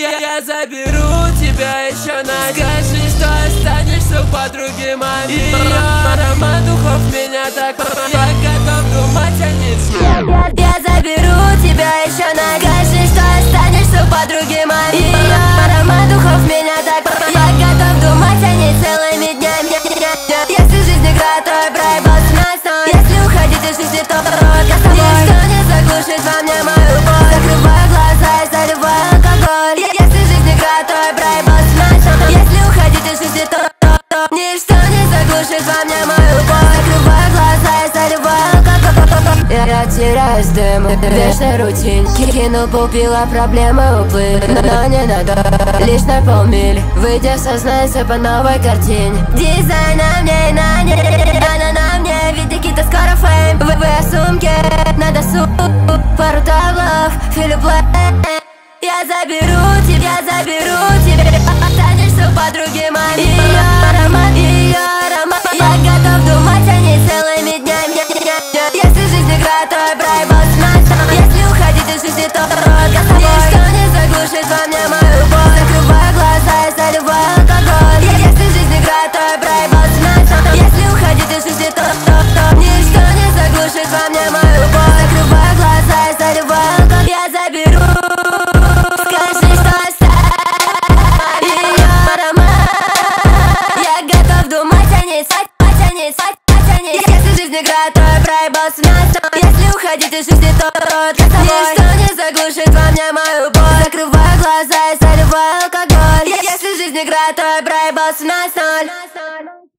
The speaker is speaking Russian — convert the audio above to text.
Я заберу тебя еще на. Скажи, что останешься у подруги маме. Ее аромат духов меня так. Я готов думать о ней. Я заберу тебя еще на. Скажи, что останешься у подруги маме. Ее аромат духов меня так. Я готов думать о ней целыми днями. Если жизнь игра, то я проебал 17. Если уходить из жизни, то только с тобой. Ничто не заглушит во мне мою боль. Закрываю глаза и заливаю алкоголь. Если жизнь игра, то я проебал 17. Если уходить из жизни, то ничто не заглушит во мне мою боль. Закрываю глаза и заливаю алкоголь. Я теряюсь в дыму, в вечной рутине. Кинул полпила, проблемы уплыли. Но не надо, лишь на полмили. Выйдя в сознание по новой картине. Дизайн на мне и на ней. Она на мне, видите, какие-то скоро фейм. В сумке, на досуг. Пару таблов, филю плей. Я заберу тебя, останешься у подруги моей. Ее аромат, я готов думать о ней целыми днями. Если жизнь игра, то я проебал 17. Если уходить из жизни, то только с тобой. Ничто не заглушит во мне мою боль. Закрываю глаза и заливаю алкоголь. Если жизнь игра, то я проебал 17. Если уходить из жизни, то ничто не заглушит во мне мою боль. Закрываю глаза и заливаю алкоголь. Я заберу. Скажи, что оставь ее аромат. Я готов думать о ней, спать о ней. Если жизнь игра, то я проебал 17. Если уходить из жизни, то только с тобой. Ничто не заглушит во мне мою боль. Закрываю глаза и заливаю алкоголь. Если жизнь игра, то я проебал 17.